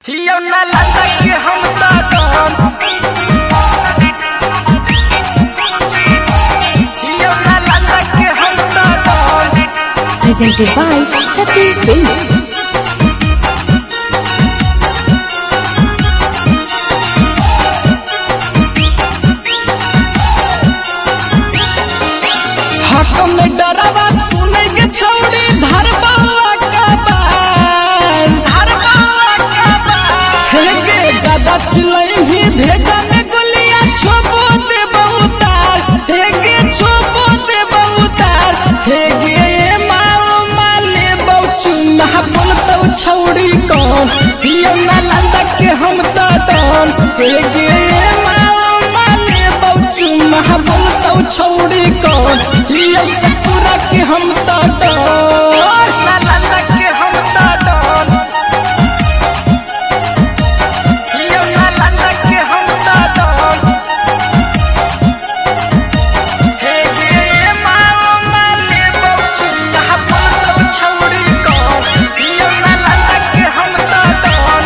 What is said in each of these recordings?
हियो ना लगा के हम हियो ना लगा के हम presented by Sati Films. हाथ में डरावा सुने के छौड़ी धरबावा का बाल हे गे दादा चिलई भी भेजा में गुलिया छोबो दे बहुतार हे गे छोबो दे बहुतार हे गे माओ माले बहुचू ना बोलतो छौड़ी कौन हियो ना लंदा के हम तो डन हे गे माओ माले बहुचू ना बोलतो छौड़ी कौन हियो सकुरा के हम तो डन ना लंदा के हम तो डन हियो ना लंदा के हम तो डन हे गे माओ माले बहुचू ना बोलतो छौड़ी कौन हियो ना लंदा के हम तो डन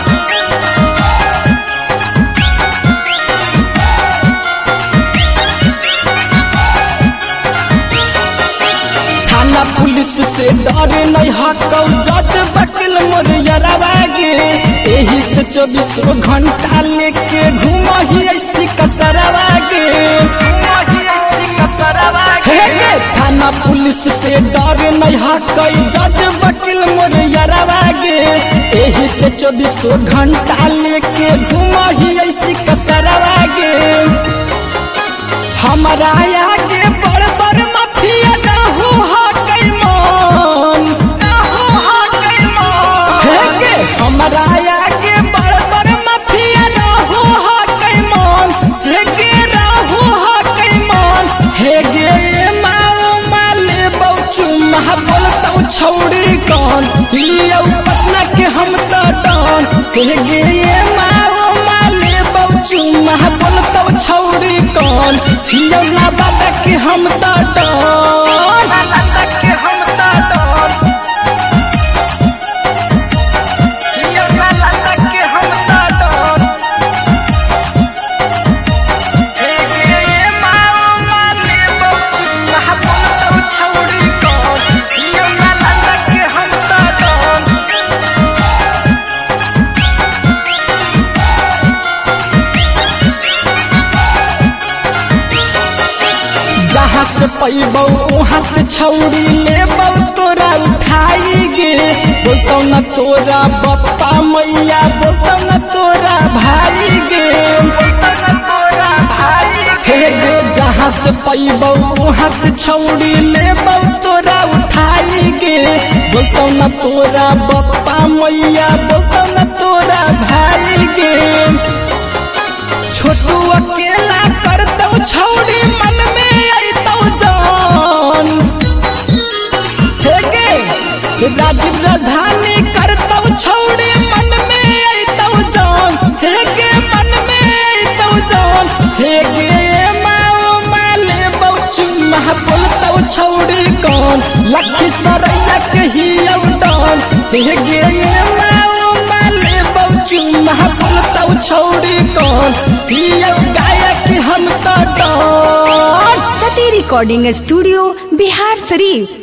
थाना पुलिस से डर नहीं हटौ जज वकील मोर यरवा गे एही से 24 घंटा लेके घूमही ऐसी कसरवा गे हे गे थाना पुलिस से डर नहीं हटौ जज वकील मोर यरवा गे एही से 24 घंटा लेके घूमही ऐसी कसरवा गे हमारा आगे बड़ बड़ माफिया रहू हटै मन हे गे हमारा आगे बड़ बड़ माफिया रहू हटै मन हे गे रहू हटै मन हे गे माओ माले बहुचू ना बोलतो छौड़ी कौन लियो पटना के हम तो डन हे गे माओ माले बहुचू ना बोलतो छौड़ी कौन हियो ना बाबा के हम तो डन ना लंदा के हम तो डन हियो ना लंदा के हम तो डन हे गे माओ माले बहुचू ना बोलतो छौड़ी कौन हियो ना लंदा के हम तो डन जहाँ से पैबौ वहाँ से छौड़ी लेबौ तोरा उठाई गे बोलतौ न तोरा बप्पा मैया बोलतौ न तोरा भाई गे हे गे जहाँ से पैबौ वहाँ से छौड़ी लेबौ तोरा उठाई गे बोलतौ न तोरा बप्पा मैया बोलतौ न तोरा भाई गे छोटू अकेला करतौ छौड़ी मन में अइतौ जान हे गे राजीव राजधानी करतौ छौड़ी मन में अइतौ जान हे गे मन में अइतौ जान हे गे माओ माले बहुचू ना बोलतौ छौड़ी कौन लखी सरैया के हियो डन हे गे माओ माले बहुचू ना बोलतौ छौड़ी कौन हियो गायक हम तो डन Sati Recording Studio, Bihar Sharif.